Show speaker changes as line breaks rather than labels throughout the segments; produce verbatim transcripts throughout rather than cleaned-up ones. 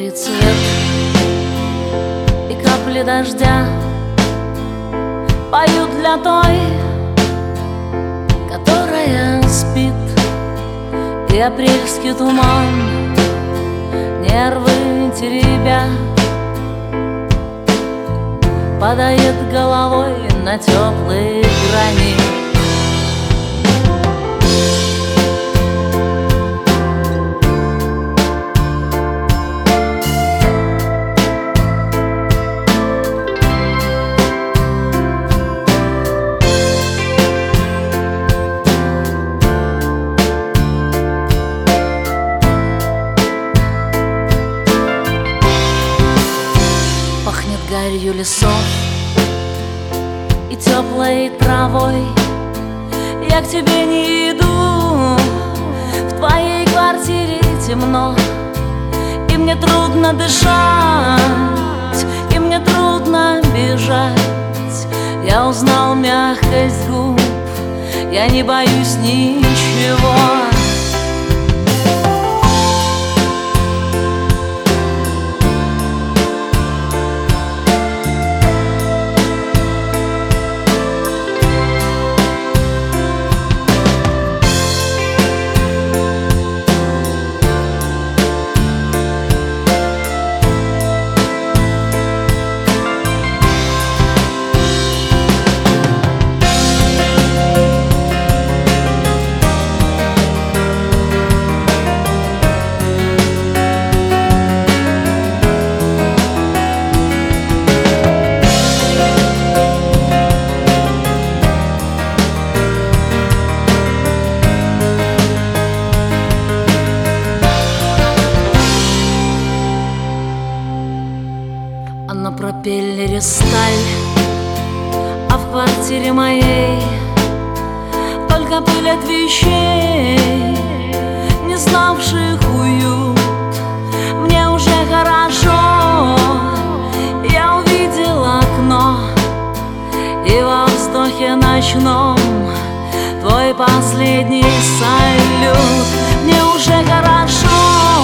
и цвет, и капли дождя поют для той, которая спит. И апрельский туман, нервы теребя, падает головой на теплые грани. Пахнет гарью лесов и теплой травой. Я к тебе не иду, в твоей квартире темно, и мне трудно дышать, и мне трудно бежать. Я узнал мягкость губ, я не боюсь ничего. А на пропеллере сталь, а в квартире моей только пыль от вещей, не знавших уют. Мне уже хорошо, я увидела окно, и во вздохе ночном твой последний салют. Мне уже хорошо,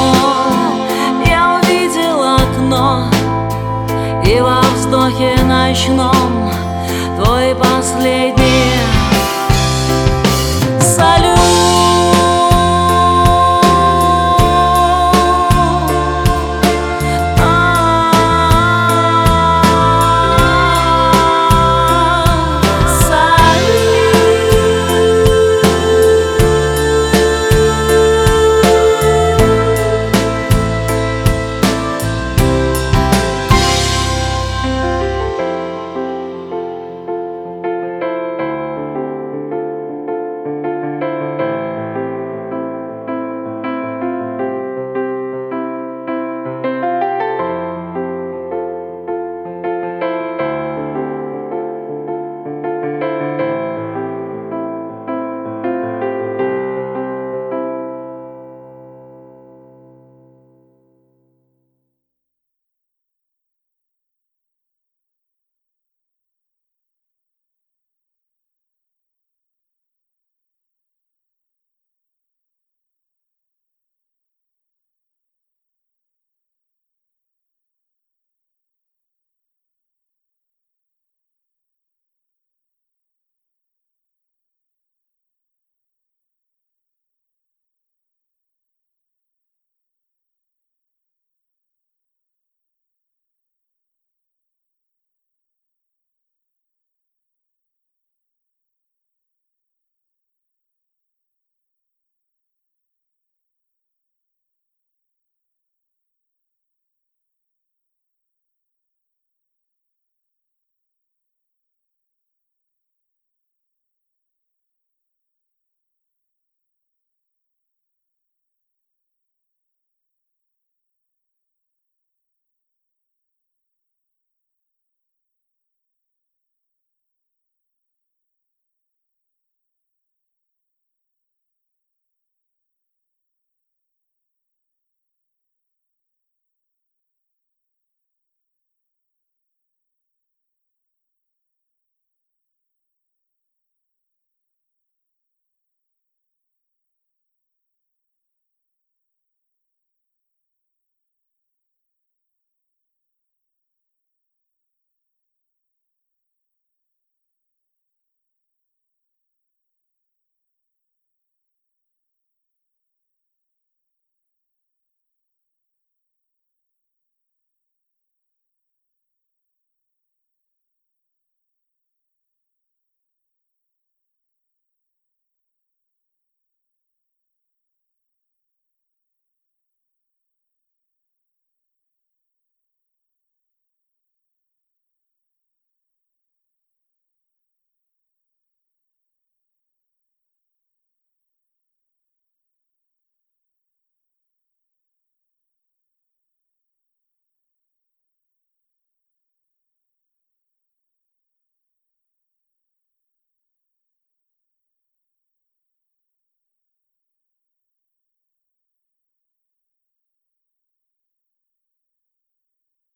я увидела окно, и во вздохе ночном твой последний салют.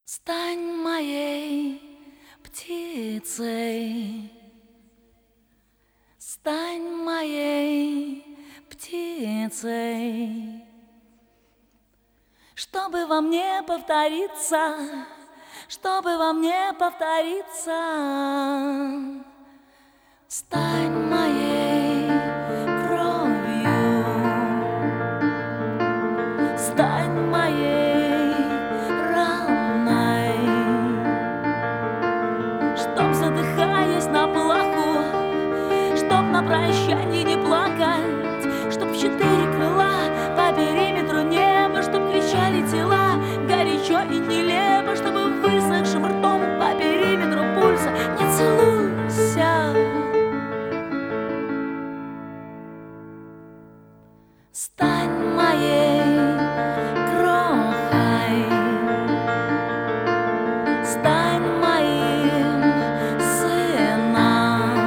Стань моей птицей, стань моей птицей, чтобы во мне повториться, чтобы во мне повториться. Стань моей кровью, стань моей раной, чтоб, задыхаясь на плаху, чтоб на прощанье не плакать, чтоб в четыре крыла по периметру неба, чтоб кричали тела горячо и нелепо, чтобы высохшим ртом по периметру пульса не целуйся. Стань моей крохой, стань моим сыном,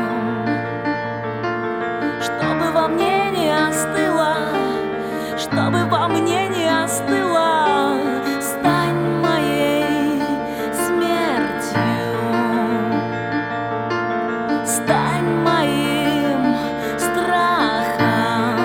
чтобы во мне не остыло, чтобы во мне не остыло. Стань моей смертью, стань моим страхом,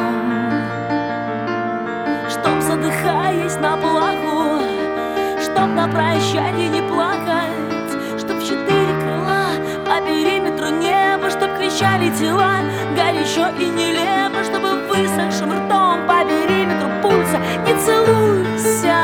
чтоб, задыхаясь на плаху, чтоб на прощанье не плакать, чтоб в четыре крыла по периметру неба, чтоб кричали тела горячо и нелепо, чтобы высохшим ртом по периметру пульса не целуйся.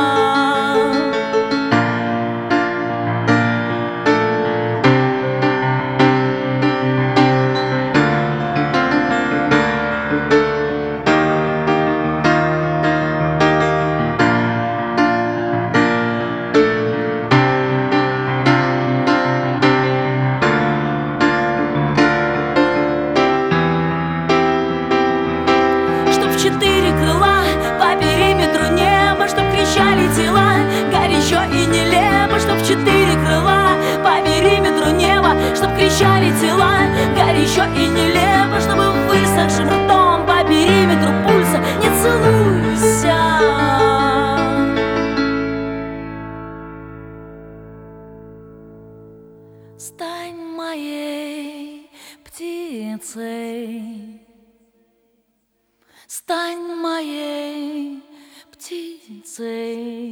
Четыре крыла по периметру неба, чтоб кричали тела горячо и нелепо, чтоб в четыре крыла по периметру неба, чтоб кричали тела горячо и нелепо, чтобы высохшим ртом по периметру пульса не целуйся. Стань моей птицей, стань моей птицей.